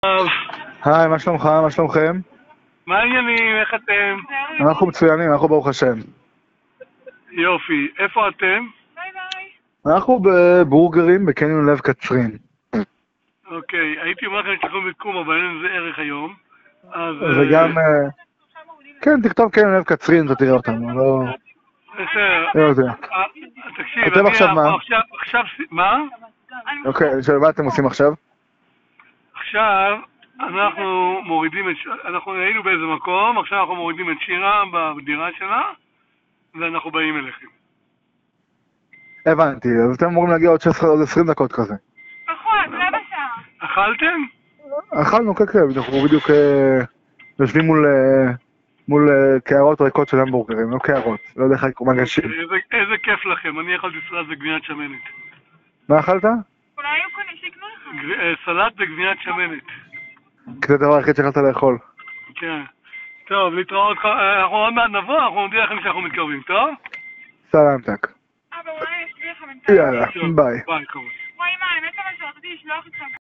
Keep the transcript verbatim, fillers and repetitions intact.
היי, מה שלומך? מה שלומכם? מה העניינים? איך אתם? אנחנו מצוינים, אנחנו ברוך השם. יופי. איפה אתם? אנחנו בבורגרים בקניון לב קצרין. אוקיי, הייתי אומר לכם שתלכו מיקום, אבל אין לזה ערך היום. אז... וגם... כן, תכתוב קניון לב קצרין, אתה תראה אותנו, לא... בסדר. לא יודע. תקשיב, אתם עכשיו מה? עכשיו... מה? אוקיי, מה אתם עושים עכשיו? עכשיו אנחנו מורידים את... אנחנו היינו באיזה מקום, עכשיו אנחנו מורידים את שירה בדירה שלה, ואנחנו באים אליכם. הבנתי, אז אתם אמורים להגיע עוד שש עשרה עוד עשרים דקות כזה. נכון, רבע שעה. אכלתם? אכלנו, כן, כן, אנחנו בדיוק יושבים מול... מול קערות ריקות של המבורגרים, לא קערות, לא יודע איך לקרוא מגשים. איזה כיף לכם, אני אכלתי סלט וגבינת שמנת. מה אכלת? אולי היו קונים שיקנו לך. סלט וגבינת שמנת. כי זה הדבר היחיד שיכולת לאכול. כן. טוב, להתראות, אנחנו עוד מעט נבוא, אנחנו נודיע לכם שאנחנו מתקרבים, טוב? סלמתק. אבא, אולי יש לי לך בינתיים. יאללה, ביי. ביי, כמובן. וואי, מה, האמת אבל שרציתי לשלוח איתך.